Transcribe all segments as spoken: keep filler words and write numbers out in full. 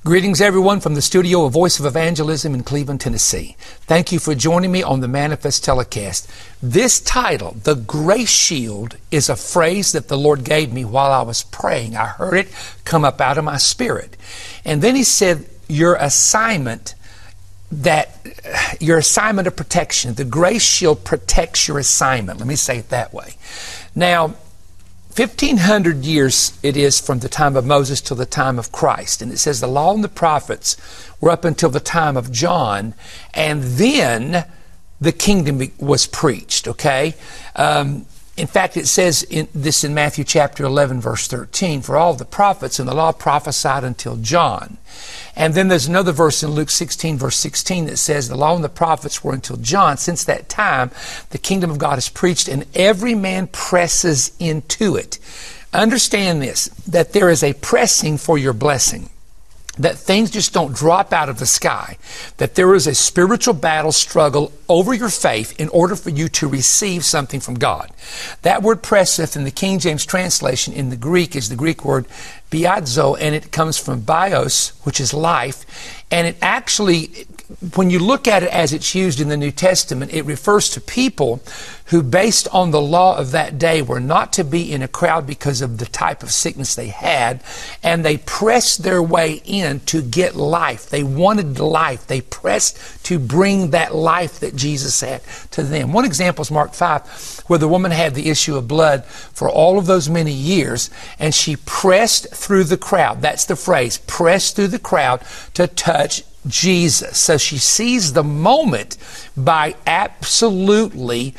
Greetings, everyone, from the studio of Voice of Evangelism in Cleveland, Tennessee. Thank you for joining me on the Manifest Telecast. This title, The Grace Shield, is a phrase that the Lord gave me while I was praying. I heard it come up out of my spirit. And then He said, your assignment, that your assignment of protection, the Grace Shield protects your assignment. Let me say it that way. Now, fifteen hundred years it is from the time of Moses till the time of Christ. And it says the law and the prophets were up until the time of John. And then the kingdom was preached, okay? Um, in fact, it says in, this in Matthew chapter eleven, verse thirteen, for all the prophets and the law prophesied until John. And then there's another verse in Luke sixteen, verse sixteen, that says the law and the prophets were until John. Since that time, the kingdom of God is preached, and every man presses into it. Understand this, that there is a pressing for your blessing. That things just don't drop out of the sky. That there is a spiritual battle struggle over your faith in order for you to receive something from God. That word presseth in the King James translation in the Greek is the Greek word biadzo, and it comes from bios, which is life. And it actually, when you look at it as it's used in the New Testament, it refers to people who, based on the law of that day, were not to be in a crowd because of the type of sickness they had, and they pressed their way in to get life. They wanted life. They pressed to bring that life that Jesus had to them. One example is Mark five, where the woman had the issue of blood for all of those many years, and she pressed through the crowd. That's the phrase, pressed through the crowd to touch Jesus. So she seized the moment by absolutely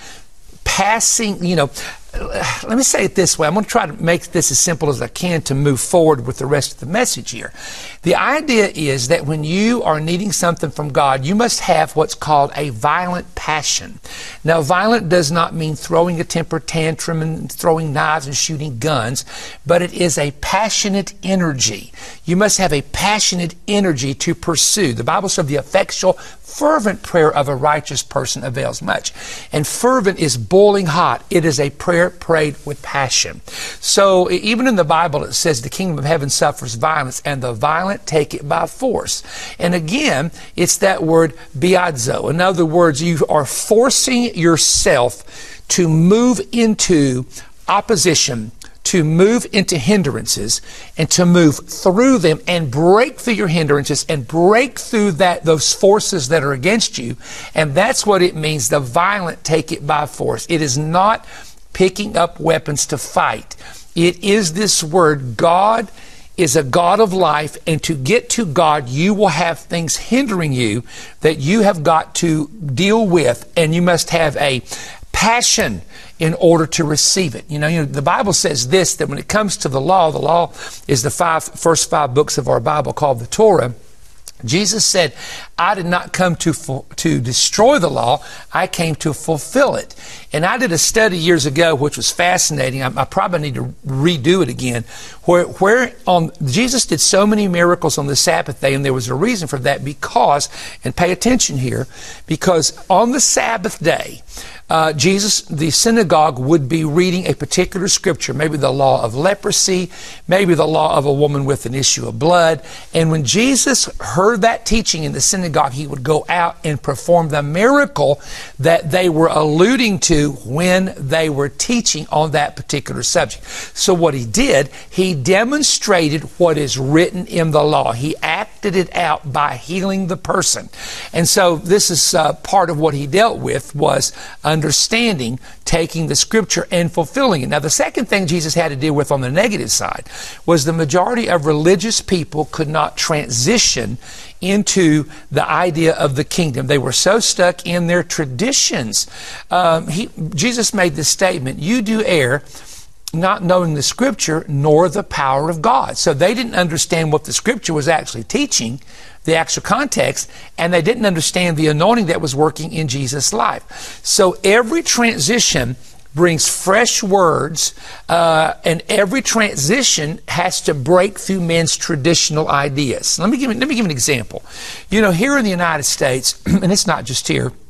passing, you know, let me say it this way. I'm going to try to make this as simple as I can to move forward with the rest of the message here. The idea is that when you are needing something from God, you must have what's called a violent passion. Now, violent does not mean throwing a temper tantrum and throwing knives and shooting guns, but it is a passionate energy. You must have a passionate energy to pursue. The Bible says the effectual, fervent prayer of a righteous person avails much. And fervent is boiling hot. It is a prayer prayed with passion. So even in the Bible it says the kingdom of heaven suffers violence, and the violent take it by force. And again, it's that word biadzo. In other words, you are forcing yourself to move into opposition, to move into hindrances, and to move through them and break through your hindrances and break through that those forces that are against you. And that's what it means, the violent take it by force. It is not picking up weapons to fight. It is this word, God is a God of life, and to get to God, you will have things hindering you that you have got to deal with, and you must have a passion in order to receive it. You know, you know, the Bible says this, that when it comes to the law, the law is the five, first five books of our Bible called the Torah. Jesus said, I did not come to fu- to destroy the law, I came to fulfill it. And I did a study years ago, which was fascinating. I, I probably need to redo it again, where, where on Jesus did so many miracles on the Sabbath day, and there was a reason for that because, and pay attention here, because on the Sabbath day, Uh, Jesus, the synagogue would be reading a particular scripture, maybe the law of leprosy, maybe the law of a woman with an issue of blood. And when Jesus heard that teaching in the synagogue, he would go out and perform the miracle that they were alluding to when they were teaching on that particular subject. So what he did, he demonstrated what is written in the law. He acted it out by healing the person. And so this is uh, part of what he dealt with, was understanding, taking the scripture and fulfilling it. Now, the second thing Jesus had to deal with on the negative side was the majority of religious people could not transition into the idea of the kingdom. They were so stuck in their traditions. Um, he, Jesus made this statement, you do err, not knowing the scripture nor the power of God. So they didn't understand what the scripture was actually teaching, the actual context, and they didn't understand the anointing that was working in Jesus' life. So every transition brings fresh words, uh, and every transition has to break through men's traditional ideas. Let me give let me give an example. You know, here in the United States, and it's not just here,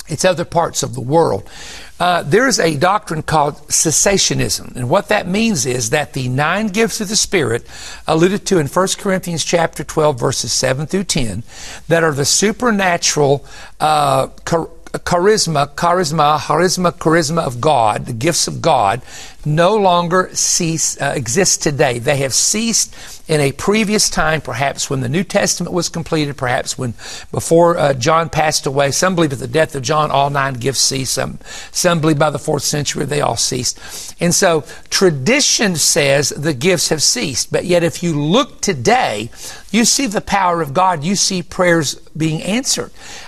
It's other parts of the world. Uh, there's a doctrine called cessationism. And what that means is that the nine gifts of the Spirit alluded to in First Corinthians chapter twelve, verses seven through ten, that are the supernatural uh, char- charisma, charisma, charisma, charisma of God, the gifts of God, no longer cease, uh, exist today. They have ceased in a previous time, perhaps when the New Testament was completed, perhaps when before uh, John passed away. Some believe at the death of John, all nine gifts ceased. Some, some believe by the fourth century they all ceased. And so tradition says the gifts have ceased. But yet if you look today, you see the power of God. You see prayers being answered.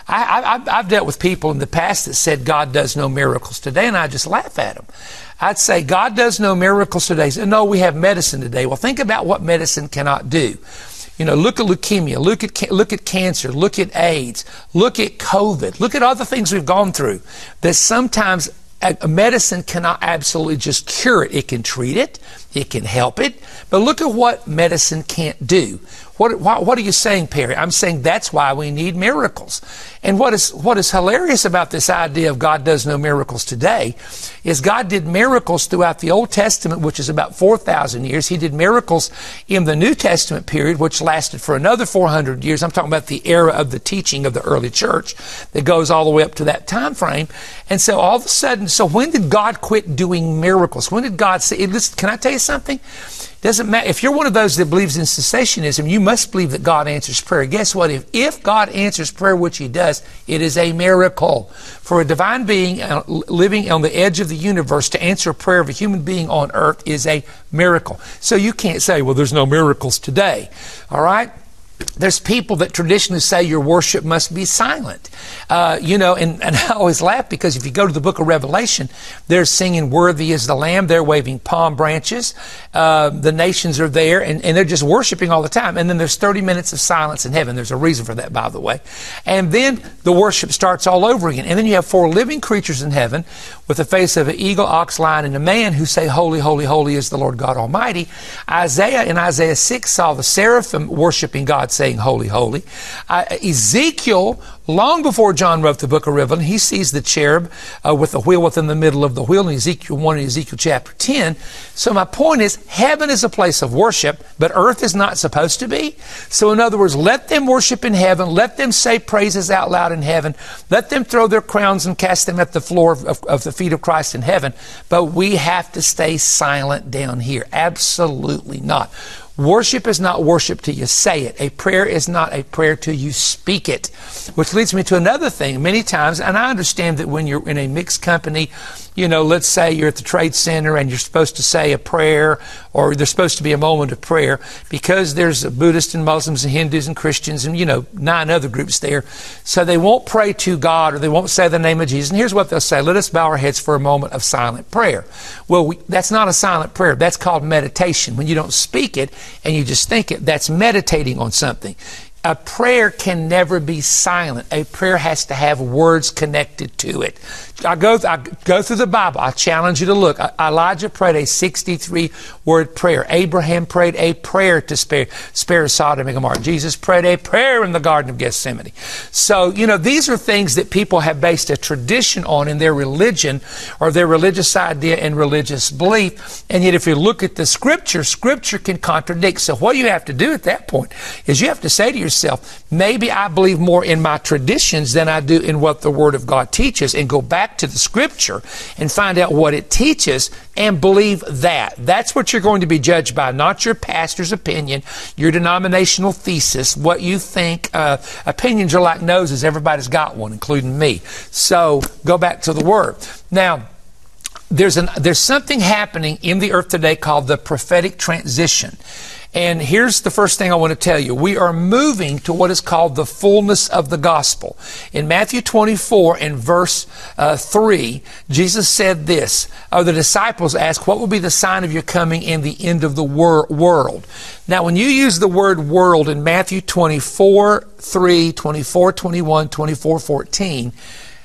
I, I, I've dealt with people in the past that said God does no miracles today, and I just laugh at them. I'd say, God does no miracles today. So, no, we have medicine today. Well, think about what medicine cannot do. You know, look at leukemia, look at look at cancer, look at AIDS, look at COVID, look at all the things we've gone through that sometimes a medicine cannot absolutely just cure it. It can treat it, it can help it, but look at what medicine can't do. What, what, what are you saying, Perry? I'm saying that's why we need miracles. And what is, what is hilarious about this idea of God does no miracles today is God did miracles throughout the Old Testament, which is about four thousand years. He did miracles in the New Testament period, which lasted for another four hundred years. I'm talking about the era of the teaching of the early church that goes all the way up to that time frame. And so all of a sudden, so when did God quit doing miracles? When did God say, listen, can I tell you something? Doesn't matter. If you're one of those that believes in cessationism, you must believe that God answers prayer. Guess what? If, if God answers prayer, which He does, it is a miracle. For a divine being uh, living on the edge of the universe to answer a prayer of a human being on earth is a miracle. So you can't say, well, there's no miracles today. All right? There's people that traditionally say your worship must be silent. Uh, you know, and, and I always laugh because if you go to the book of Revelation, they're singing Worthy is the Lamb. They're waving palm branches. Uh, the nations are there and, and they're just worshiping all the time. And then there's thirty minutes of silence in heaven. There's a reason for that, by the way. And then the worship starts all over again. And then you have four living creatures in heaven with the face of an eagle, ox, lion, and a man who say, Holy, holy, holy is the Lord God Almighty. Isaiah in Isaiah six saw the seraphim worshiping God, saying, Holy, holy. Uh, Ezekiel, long before John wrote the book of Revelation, he sees the cherub uh, with the wheel within the middle of the wheel in Ezekiel one and Ezekiel chapter ten. So my point is, heaven is a place of worship, but earth is not supposed to be. So in other words, let them worship in heaven. Let them say praises out loud in heaven. Let them throw their crowns and cast them at the floor of, of, of the feet of Christ in heaven. But we have to stay silent down here. Absolutely not. Worship is not worship till you say it. A prayer is not a prayer till you speak it. Which leads me to another thing. Many times, and I understand that when you're in a mixed company, you know, let's say you're at the Trade Center and you're supposed to say a prayer, or there's supposed to be a moment of prayer, because there's Buddhists and Muslims and Hindus and Christians and, you know, nine other groups there. So they won't pray to God, or they won't say the name of Jesus. And here's what they'll say: let us bow our heads for a moment of silent prayer. Well, we, that's not a silent prayer. That's called meditation. When you don't speak it and you just think it, that's meditating on something. A prayer can never be silent. A prayer has to have words connected to it. I go, I go through the Bible. I challenge you to look. Elijah prayed a sixty-three word prayer. Abraham prayed a prayer to spare, spare Sodom and Gomorrah. Jesus prayed a prayer in the Garden of Gethsemane. So, you know, these are things that people have based a tradition on in their religion or their religious idea and religious belief. And yet if you look at the Scripture, Scripture can contradict. So what you have to do at that point is you have to say to yourself, maybe I believe more in my traditions than I do in what the Word of God teaches, and go back to the Scripture and find out what it teaches and believe that. That's what you're going to be judged by, not your pastor's opinion, your denominational thesis, what you think. Uh, opinions are like noses. Everybody's got one, including me. So go back to the Word. Now, there's an, there's something happening in the earth today called the prophetic transition. And here's the first thing I want to tell you. We are moving to what is called the fullness of the gospel. In Matthew twenty-four and verse uh, three, Jesus said this, or the disciples asked, what will be the sign of your coming and the end of the wor- world? Now, when you use the word world in Matthew twenty-four, three, twenty-four, twenty-one, twenty-four, fourteen,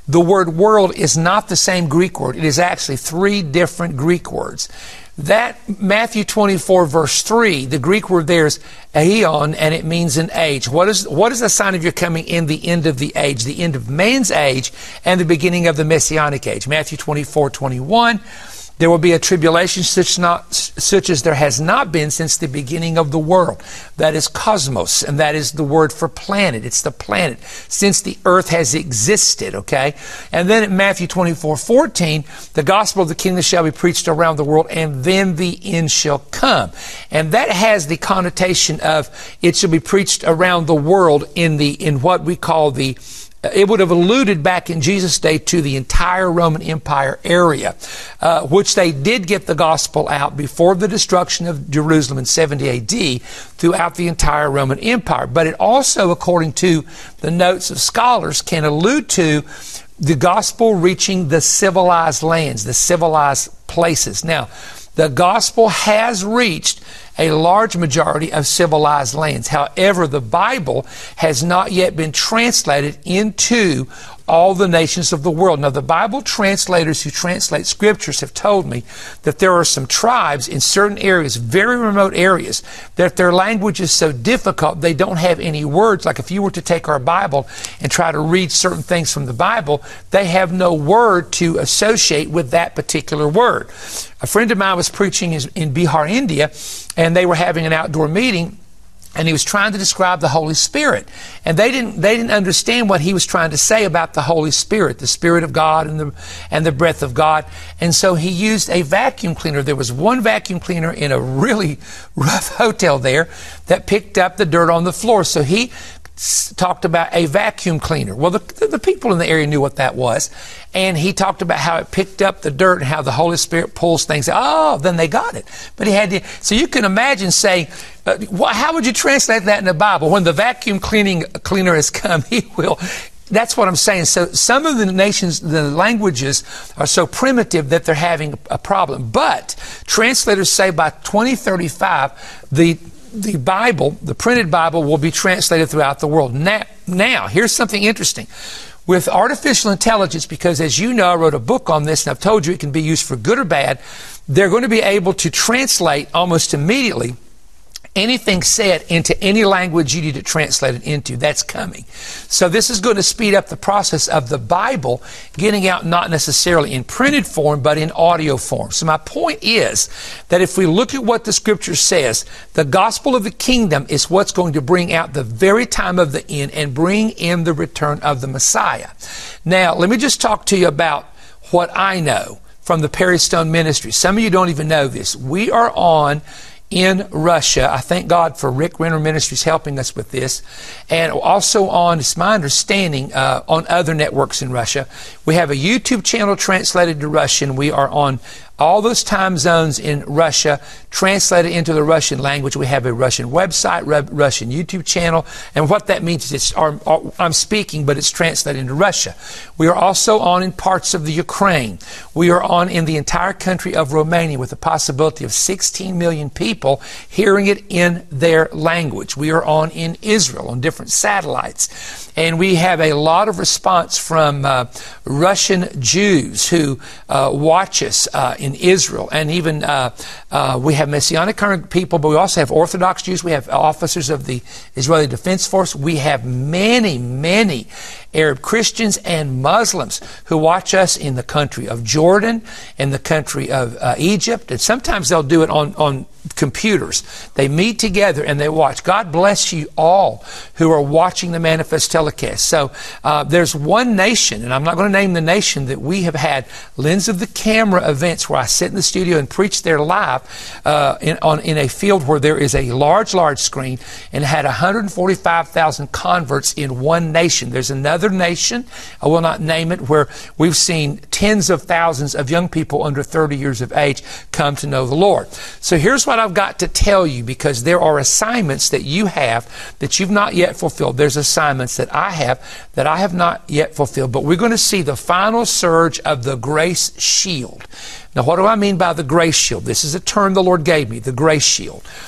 the word world is not the same Greek word. It is actually three different Greek words. That Matthew twenty-four verse three, the Greek word there is aeon, and it means an age. What is, what is the sign of your coming in? The end of the age, the end of man's age and the beginning of the Messianic age. Matthew twenty-four twenty-one, there will be a tribulation such, not, such as there has not been since the beginning of the world. That is cosmos, and that is the word for planet. It's the planet since the earth has existed, okay? And then in Matthew twenty-four fourteen, the gospel of the kingdom shall be preached around the world, and then the end shall come. And that has the connotation of it shall be preached around the world in the in what we call the it would have alluded back in Jesus' day to the entire Roman Empire area, uh, which they did get the gospel out before the destruction of Jerusalem in seventy A D throughout the entire Roman Empire. But it also, according to the notes of scholars, can allude to the gospel reaching the civilized lands, the civilized places. Now, the gospel has reached a large majority of civilized lands. However, the Bible has not yet been translated into all the nations of the world. Now, the Bible translators who translate scriptures have told me that there are some tribes in certain areas, very remote areas, that their language is so difficult they don't have any words. Like if you were to take our Bible and try to read certain things from the Bible, they have no word to associate with that particular word. A friend of mine was preaching in Bihar, India, and they were having an outdoor meeting, and he was trying to describe the Holy Spirit. And they didn't they didn't understand what he was trying to say about the Holy Spirit, the Spirit of God and the and the breath of God. And so he used a vacuum cleaner. There was one vacuum cleaner in a really rough hotel there that picked up the dirt on the floor. So he talked about a vacuum cleaner. Well, the, the people in the area knew what that was. And he talked about how it picked up the dirt and how the Holy Spirit pulls things out. Oh, then they got it. But he had to, so you can imagine saying, uh, well, how would you translate that in the Bible? When the vacuum cleaning cleaner has come, he will. That's what I'm saying. So some of the nations, the languages are so primitive that they're having a problem. But translators say by twenty thirty-five, the The Bible, the printed Bible, will be translated throughout the world. Now, now, here's something interesting. With artificial intelligence, because as you know, I wrote a book on this, and I've told you it can be used for good or bad, they're going to be able to translate almost immediately anything said into any language you need to translate it into. That's coming. So this is going to speed up the process of the Bible getting out, not necessarily in printed form, but in audio form. So my point is that if we look at what the scripture says, the gospel of the kingdom is what's going to bring out the very time of the end and bring in the return of the Messiah. Now, let me just talk to you about what I know from the Perry Stone Ministry. Some of you don't even know this. We are on in Russia. I thank God for Rick Renner Ministries helping us with this. And also on, it's my understanding, uh, on other networks in Russia. We have a YouTube channel translated to Russian. We are on all those time zones in Russia, translated into the Russian language. We have a Russian website, Russian YouTube channel, and what that means is it's our, our, I'm speaking, but it's translated into Russia. We are also on in parts of the Ukraine. We are on in the entire country of Romania with the possibility of sixteen million people hearing it in their language. We are on in Israel on different satellites. And we have a lot of response from uh, Russian Jews who uh, watch us uh, in Israel. And even uh, uh, we have Messianic people, but we also have Orthodox Jews. We have officers of the Israeli Defense Force. We have many, many Arab Christians and Muslims who watch us in the country of Jordan, in the country of uh, Egypt. And sometimes they'll do it on, on computers. They meet together and they watch. God bless you all who are watching the Manifest telecast. So uh, there's one nation, and I'm not going to name the nation, that we have had lens of the camera events where I sit in the studio and preach there live uh, in, on, in a field where there is a large, large screen, and had one hundred forty-five thousand converts in one nation. There's another nation, I will not name it, where we've seen tens of thousands of young people under thirty years of age come to know the Lord. So here's what I've got to tell you, because there are assignments that you have that you've not yet fulfilled. There's assignments that I have that I have not yet fulfilled. But we're going to see the final surge of the grace shield. Now, what do I mean by the grace shield? This is a term the Lord gave me, the grace shield.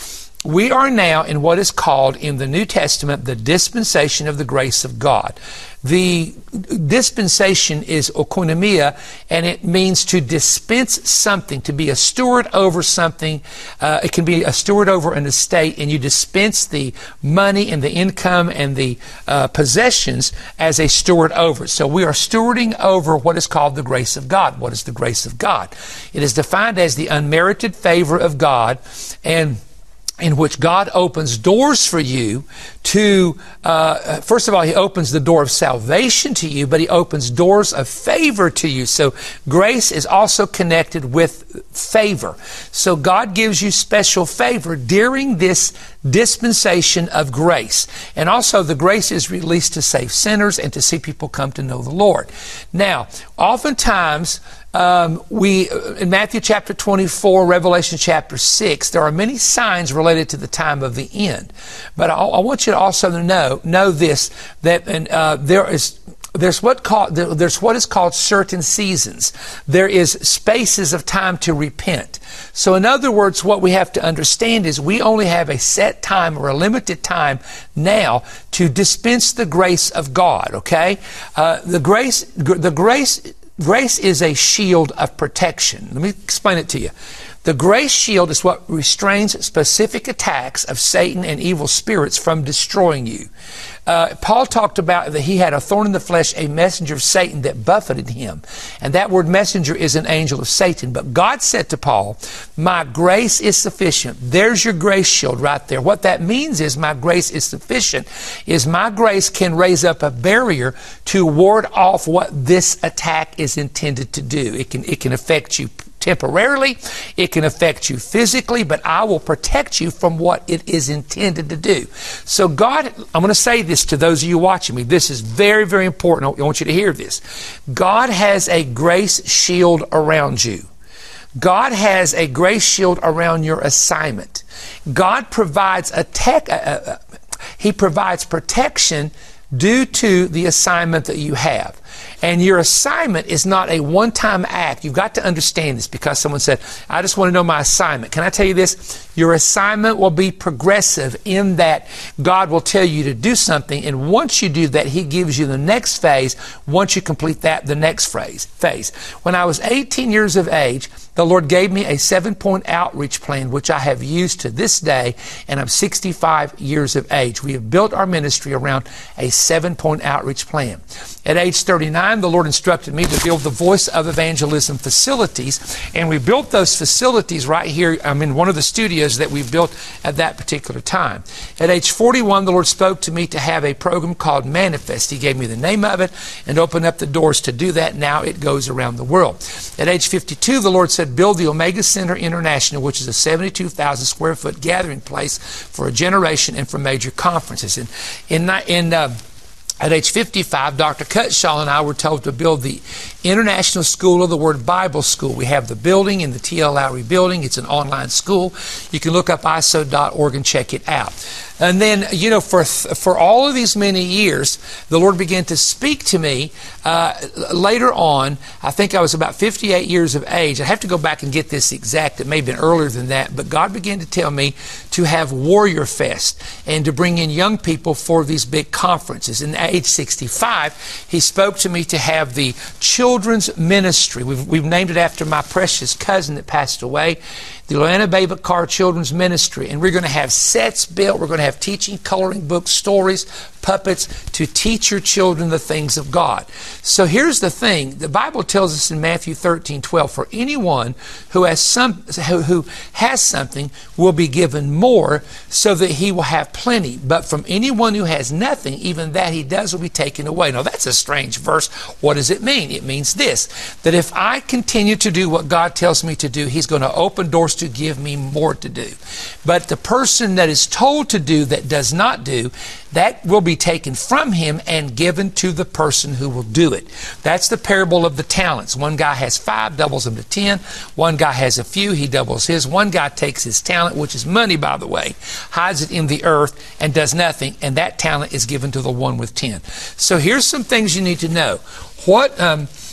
we are now in what is called in the New Testament the dispensation of the grace of God. The dispensation is oikonomia, and it means to dispense something, to be a steward over something. Uh, it can be a steward over an estate, and you dispense the money and the income and the uh, possessions as a steward over it. So we are stewarding over what is called the grace of God. What is the grace of God? It is defined as the unmerited favor of God, and in which God opens doors for you to, uh, first of all, He opens the door of salvation to you, but He opens doors of favor to you. So grace is also connected with favor. So God gives you special favor during this dispensation of grace. And also the grace is released to save sinners and to see people come to know the Lord. Now, oftentimes, Um, we, in Matthew chapter twenty-four, Revelation chapter six, there are many signs related to the time of the end. But I, I want you to also know, know this, that uh, there is, there's what called, there's what is called certain seasons. There is spaces of time to repent. So in other words, what we have to understand is we only have a set time or a limited time now to dispense the grace of God, okay? Uh, the grace, the grace, Grace is a shield of protection. Let me explain it to you. The grace shield is what restrains specific attacks of Satan and evil spirits from destroying you. Uh, Paul talked about that he had a thorn in the flesh, a messenger of Satan that buffeted him. And that word messenger is an angel of Satan. But God said to Paul, my grace is sufficient. There's your grace shield right there. What that means is my grace is sufficient, is my grace can raise up a barrier to ward off what this attack is intended to do. It can, it can affect you temporarily, it can affect you physically, but I will protect you from what it is intended to do. So God, I'm going to say this to those of you watching me. This is very, very important. I want you to hear this. God has a grace shield around you. God has a grace shield around your assignment. God provides a tech, uh, uh, He provides protection due to the assignment that you have. And your assignment is not a one-time act. You've got to understand this, because someone said, I just want to know my assignment. Can I tell you this? Your assignment will be progressive in that God will tell you to do something, and once you do that, He gives you the next phase. Once you complete that, the next phase. phase. When I was eighteen years of age, the Lord gave me a seven-point outreach plan, which I have used to this day, and I'm sixty-five years of age. We have built our ministry around a seven-point outreach plan. At age thirty-nine, the Lord instructed me to build the Voice of Evangelism facilities, and we built those facilities right here. I'm in one of the studios that we built at that particular time. At age forty-one, the Lord spoke to me to have a program called Manifest. He gave me the name of it and opened up the doors to do that. Now it goes around the world. At age fifty-two, the Lord said, build the Omega Center International, which is a seventy-two thousand square foot gathering place for a generation and for major conferences. And in, in uh, At age fifty-five, Doctor Cutshaw and I were told to build the International School of the Word Bible School. We have the building in the T L Lowry building. It's an online school. You can look up I S O dot org and check it out. And then, you know, for for all of these many years, the Lord began to speak to me uh, later on. I think I was about fifty-eight years of age. I have to go back and get this exact. It may have been earlier than that. But God began to tell me to have Warrior Fest and to bring in young people for these big conferences. And at age sixty-five, He spoke to me to have the children's ministry. We've, we've named it after my precious cousin that passed away. The Atlanta Baby Carr Children's Ministry. And we're going to have sets built. We're going to have teaching, coloring books, stories, puppets to teach your children the things of God. So here's the thing. The Bible tells us in Matthew thirteen twelve, for anyone who has some who, who has something will be given more, so that he will have plenty. But from anyone who has nothing, even that he does will be taken away. Now that's a strange verse. What does it mean? It means this, that if I continue to do what God tells me to do, He's going to open doors to give me more to do. But the person that is told to do that does not do, that will be taken from him and given to the person who will do it. That's the parable of the talents. One guy has five, doubles them to ten. One guy has a few, he doubles his. One guy takes his talent, which is money, by the way, hides it in the earth and does nothing, and that talent is given to the one with ten. So here's some things you need to know. What... Um,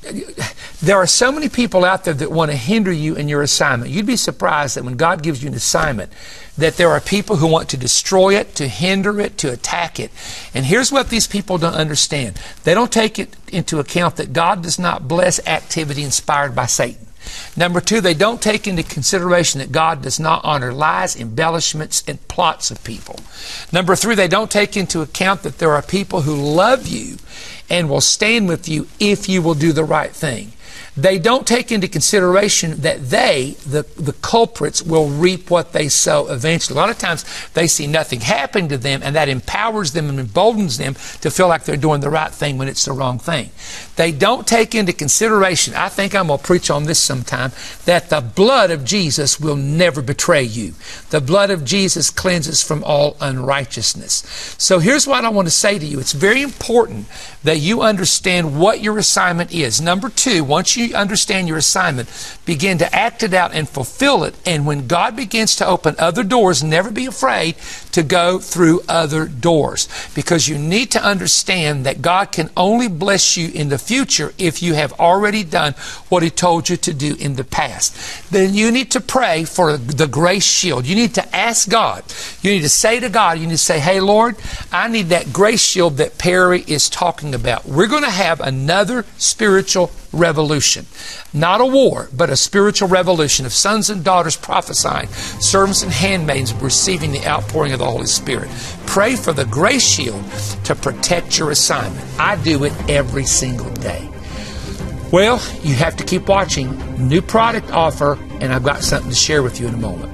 there are so many people out there that want to hinder you in your assignment. You'd be surprised that when God gives you an assignment, that there are people who want to destroy it, to hinder it, to attack it. And here's what these people don't understand. They don't take it into account that God does not bless activity inspired by Satan. Number two, they don't take into consideration that God does not honor lies, embellishments, and plots of people. Number three, they don't take into account that there are people who love you and will stand with you if you will do the right thing. They don't take into consideration that they, the, the culprits, will reap what they sow eventually. A lot of times they see nothing happen to them, and that empowers them and emboldens them to feel like they're doing the right thing when it's the wrong thing. They don't take into consideration, I think I'm going to preach on this sometime, that the blood of Jesus will never betray you. The blood of Jesus cleanses from all unrighteousness. So here's what I want to say to you. It's very important that you understand what your assignment is. Number two, once you understand your assignment, begin to act it out and fulfill it. And when God begins to open other doors, never be afraid to go through other doors, because you need to understand that God can only bless you in the future if you have already done what He told you to do in the past. Then you need to pray for the grace shield. You need to ask God. You need to say to God, you need to say, hey, Lord, I need that grace shield that Perry is talking about. We're going to have another spiritual revolution. Not a war, but a spiritual revolution of sons and daughters prophesying, servants and handmaids receiving the outpouring of the Holy Spirit. Pray for the grace shield to protect your assignment. I do it every single day. Well, you have to keep watching. New product offer, and I've got something to share with you in a moment.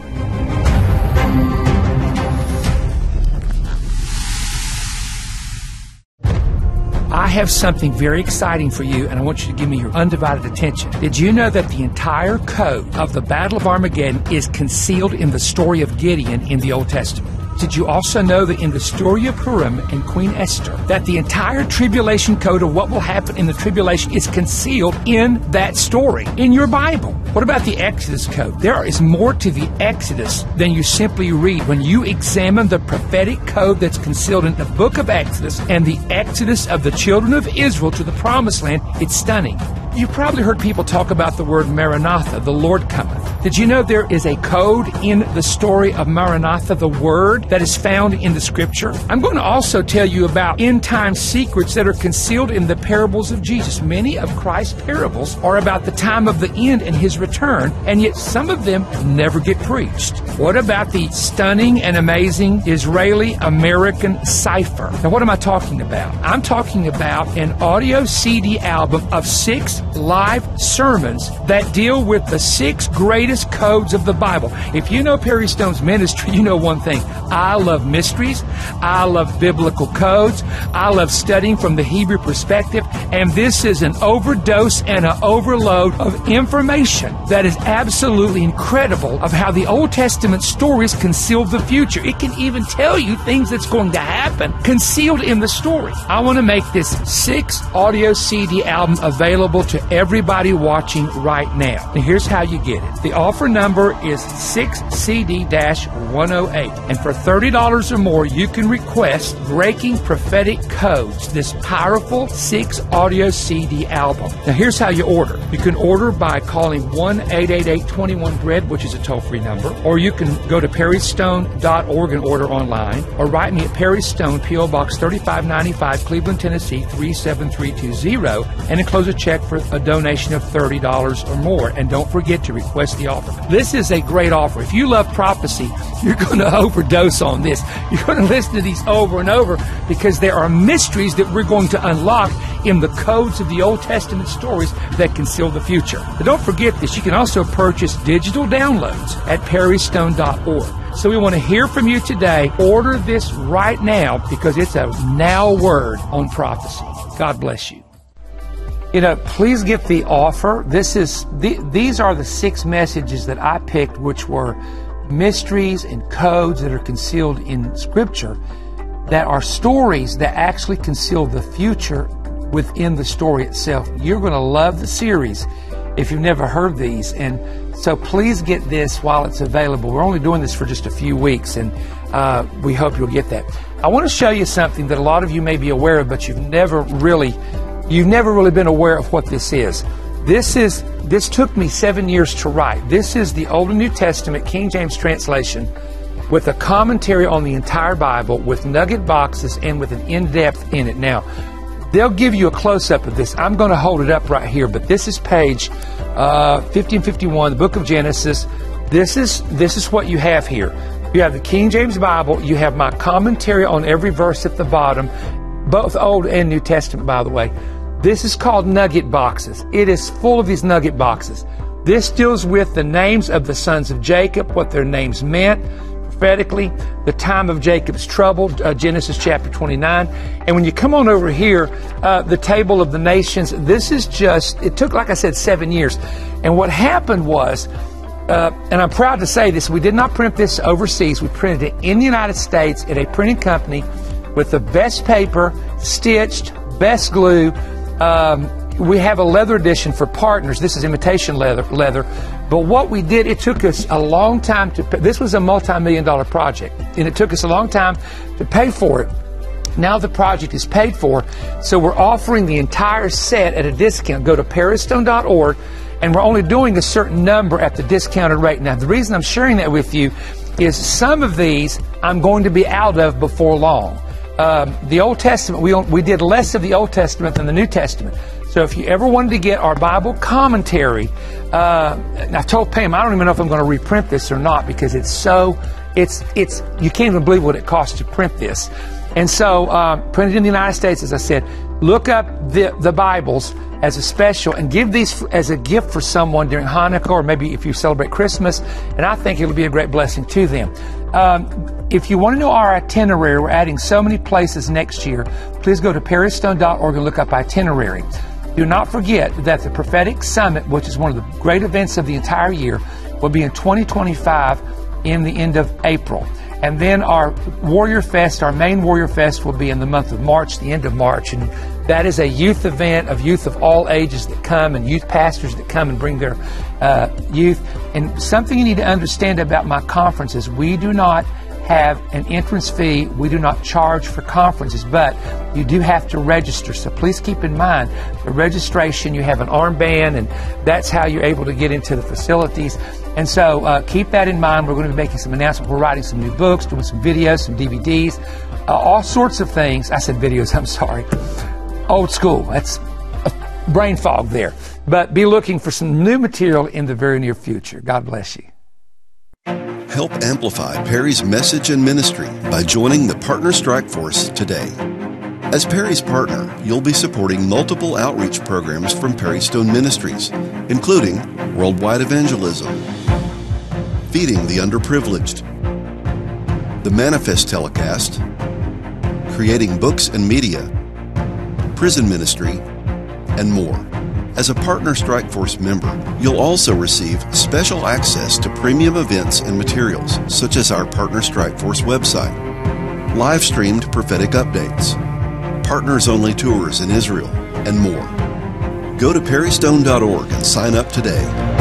I have something very exciting for you, and I want you to give me your undivided attention. Did you know that the entire code of the Battle of Armageddon is concealed in the story of Gideon in the Old Testament? Did you also know that in the story of Purim and Queen Esther, that the entire tribulation code of what will happen in the tribulation is concealed in that story, in your Bible? What about the Exodus code? There is more to the Exodus than you simply read. When you examine the prophetic code that's concealed in the book of Exodus and the exodus of the children of Israel to the promised land, it's stunning. You've probably heard people talk about the word Maranatha, the Lord cometh. Did you know there is a code in the story of Maranatha, the word that is found in the Scripture? I'm going to also tell you about end-time secrets that are concealed in the parables of Jesus. Many of Christ's parables are about the time of the end and His return, and yet some of them never get preached. What about the stunning and amazing Israeli-American cipher? Now, what am I talking about? I'm talking about an audio C D album of six live sermons that deal with the six greatest codes of the Bible. If you know Perry Stone's ministry, you know one thing. I love mysteries. I love biblical codes. I love studying from the Hebrew perspective. And this is an overdose and an overload of information that is absolutely incredible of how the Old Testament stories conceal the future. It can even tell you things that's going to happen concealed in the story. I want to make this six audio C D album available to everybody watching right now. Now here's how you get it. The offer number is six C D one oh eight. And for thirty dollars or more, you can request Breaking Prophetic Codes, this powerful six audio C D album. Now here's how you order. You can order by calling one eight eight eight, two one, B R E A D, which is a toll-free number, or you can go to perry stone dot org and order online, or write me at Perry Stone, P O Box thirty-five ninety-five, Cleveland, Tennessee three seven three two zero, and enclose a check for a donation of thirty dollars or more. And don't forget to request the offer. This is a great offer. If you love prophecy, you're going to overdose on this. You're going to listen to these over and over, because there are mysteries that we're going to unlock in the codes of the Old Testament stories that conceal the future. But don't forget this. You can also purchase digital downloads at perry stone dot org. So we want to hear from you today. Order this right now, because it's a now word on prophecy. God bless you. You know, please get the offer. This is the, these are the six messages that I picked, which were mysteries and codes that are concealed in Scripture, that are stories that actually conceal the future within the story itself. You're going to love the series if you've never heard these. And so please get this while it's available. We're only doing this for just a few weeks, and uh, we hope you'll get that. I want to show you something that a lot of you may be aware of, but you've never really you've never really been aware of what this is. This is this took me seven years to write. This is the Old and New Testament King James translation with a commentary on the entire Bible, with nugget boxes and with an in-depth in it. Now, they'll give you a close-up of this. I'm going to hold it up right here, but this is page uh, fifteen fifty-one, the book of Genesis. This is this is what you have here. You have the King James Bible. You have my commentary on every verse at the bottom, both Old and New Testament, by the way. This is called nugget boxes. It is full of these nugget boxes. This deals with the names of the sons of Jacob, what their names meant prophetically, the time of Jacob's trouble, uh, Genesis chapter twenty-nine. And when you come on over here, uh, the table of the nations, this is just, it took, like I said, seven years. And what happened was, uh, and I'm proud to say this, we did not print this overseas. We printed it in the United States at a printing company with the best paper, stitched, best glue. Um, we have a leather edition for partners. This is imitation leather. leather. But what we did, it took us a long time to pay. This was a multi-million dollar project, and it took us a long time to pay for it. Now the project is paid for, so we're offering the entire set at a discount. Go to perry stone dot org, and we're only doing a certain number at the discounted rate. Now, the reason I'm sharing that with you is some of these I'm going to be out of before long. Um, the Old Testament, we, we did less of the Old Testament than the New Testament. So if you ever wanted to get our Bible commentary, uh, I told Pam, I don't even know if I'm going to reprint this or not, because it's so, it's, it's, you can't even believe what it costs to print this. And so, uh, printed in the United States, as I said, look up the, the Bibles as a special and give these as a gift for someone during Hanukkah, or maybe if you celebrate Christmas, and I think it'll be a great blessing to them. Um, if you want to know our itinerary, we're adding so many places next year. Please go to perry stone dot org and look up itinerary. Do not forget that the Prophetic Summit, which is one of the great events of the entire year, will be in twenty twenty-five in the end of April. And then our Warrior Fest, our main Warrior Fest, will be in the month of March, the end of March. And that is a youth event of youth of all ages that come, and youth pastors that come and bring their uh, youth. And something you need to understand about my conferences, we do not have an entrance fee. We do not charge for conferences, but you do have to register. So please keep in mind the registration. You have an armband, and that's how you're able to get into the facilities. And so uh, keep that in mind. We're going to be making some announcements. We're writing some new books, doing some videos, some D V Ds, uh, all sorts of things. I said videos, I'm sorry. Old school. That's a brain fog there. But be looking for some new material in the very near future. God bless you. Help amplify Perry's message and ministry by joining the Partner Strike Force today. As Perry's partner, you'll be supporting multiple outreach programs from Perry Stone Ministries, including worldwide evangelism, feeding the underprivileged, the Manifest telecast, creating books and media, prison ministry, and more. As a Partner Strike Force member, you'll also receive special access to premium events and materials, such as our Partner Strike Force website, live-streamed prophetic updates, partners-only tours in Israel, and more. Go to perry stone dot org and sign up today.